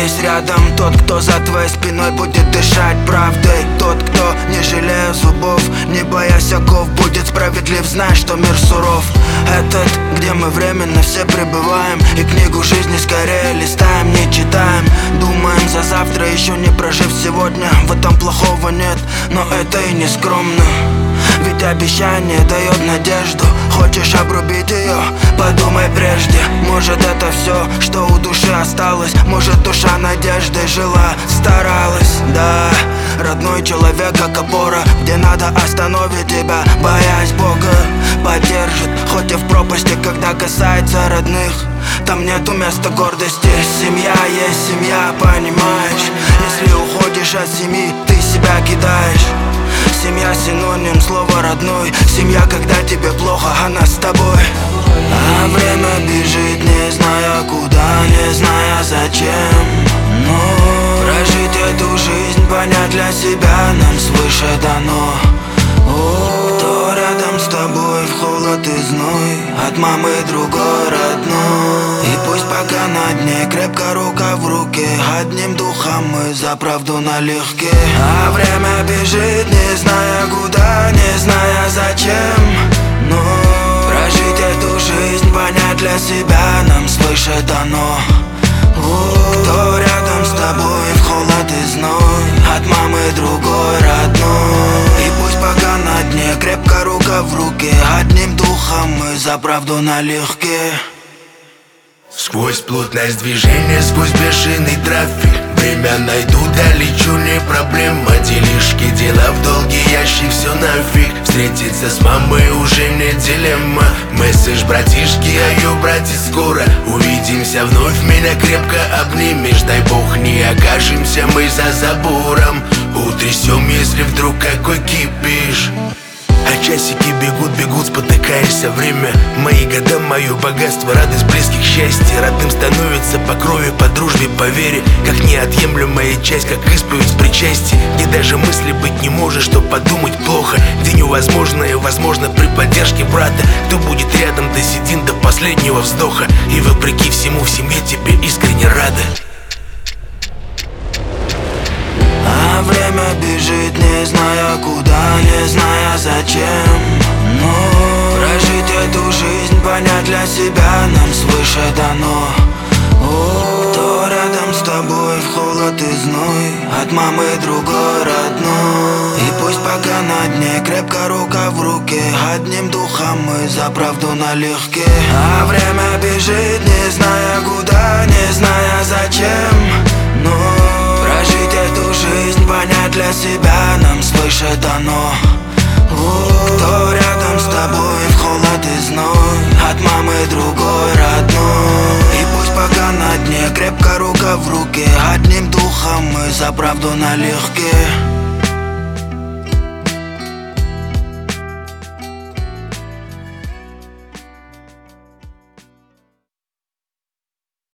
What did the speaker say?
здесь рядом тот, кто за твоей спиной будет дышать правдой. Тот, кто, не жалея зубов, не боясь оков, будет справедлив, зная, что мир суров. Этот, где мы временно все пребываем, и книгу жизни скорее листаем, не читаем. Думаем за завтра, еще не прожив сегодня. В этом плохого нет, но это и не скромно. Ведь обещание дает надежду. Хочешь обрубить ее? Подумай прежде. Может, это все, что у души осталось. Может, душа надеждой жила, старалась. Да, родной человек как опора, где надо остановить тебя, боясь Бога поддержит. Хоть и в пропасти, когда касается родных, там нету места гордости. Семья есть семья, понимаешь? Если уходишь от семьи, ты себя кидаешь. Семья синоним слова родной. Семья, когда тебе плохо, она с тобой. А время бежит, не зная куда, не зная зачем. Но прожить эту жизнь, понять для себя нам свыше дано. Кто рядом с тобой в холод и зной, от мамы другой родной. И пусть пока на дне крепко рука в руке, одним духом мы за правду налегке. А время бежит, не зная куда, не зная зачем. Но прожить эту жизнь, понять для себя нам свыше дано. Кто рядом с тобой в холод и зной, от мамы другой родной. И пусть пока на дне крепко рука в руке, одним духом мы за правду налегке. Сквозь плотность движения, сквозь бешеный трафик, время найду, долечу, не проблема. Делишки, дела в долгий ящик, все нафиг. Встретиться с мамой уже не дилемма. Месседж, братишки, айо, братец, скоро увидимся вновь, меня крепко обнимешь. Дай бог, не окажемся мы за забором, утрясем, если вдруг какой кипиш. А часики бегут, бегут, спотыкаешься. Время, мои года, мое богатство, радость близких, счастье. Родным становится по крови, по дружбе, по вере, как неотъемлемая часть, как исповедь в причастии. Где даже мысли быть не может, что подумать плохо, где невозможное возможно при поддержке брата. Кто будет рядом до седин, до последнего вздоха, и вопреки всему в семье тебе искренне рада. А время бежит, не зная куда, не зная зачем. Но прожить эту жизнь, понять для себя нам свыше дано. Кто рядом с тобой в холод и зной, от мамы другой родной. И пусть пока на дне крепко рука в руке, одним духом мы за правду налегке. А время бежит, не зная куда, не зная зачем. Но прожить эту жизнь, понять для себя нам свыше дано. Кто рядом с тобой в холод и зной, от мамы другой родной. И пусть пока на дне крепко рука в руке, одним духом мы за правду налегке.